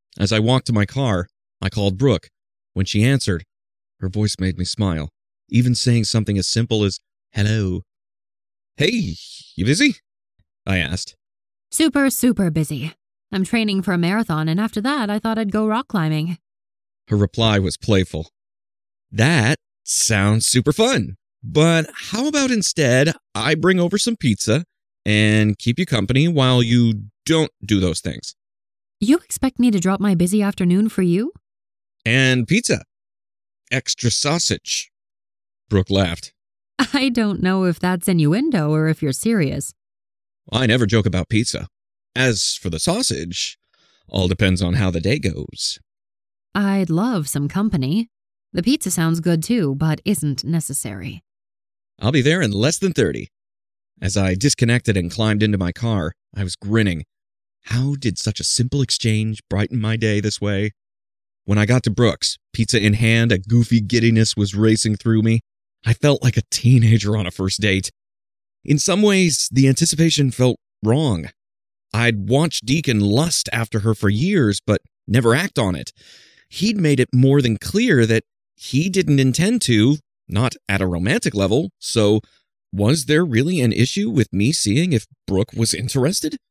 As I walked to my car, I called Brooke. When she answered, her voice made me smile, even saying something as simple as, "Hello." "Hey, you busy?" I asked. Super, super busy. I'm training for a marathon, and after that, I thought I'd go rock climbing. Her reply was playful. "That sounds super fun. But how about instead I bring over some pizza and keep you company while you don't do those things?" You expect me to drop my busy afternoon for you? "And pizza. Extra sausage." Brooke laughed. I don't know if that's innuendo or if you're serious. "I never joke about pizza. As for the sausage, all depends on how the day goes." I'd love some company. The pizza sounds good too, but isn't necessary. "I'll be there in less than 30. As I disconnected and climbed into my car, I was grinning. How did such a simple exchange brighten my day this way? When I got to Brooke's, pizza in hand, a goofy giddiness was racing through me. I felt like a teenager on a first date. In some ways, the anticipation felt wrong. I'd watched Deacon lust after her for years, but never act on it. He'd made it more than clear that he didn't intend to, not at a romantic level, so was there really an issue with me seeing if Brooke was interested?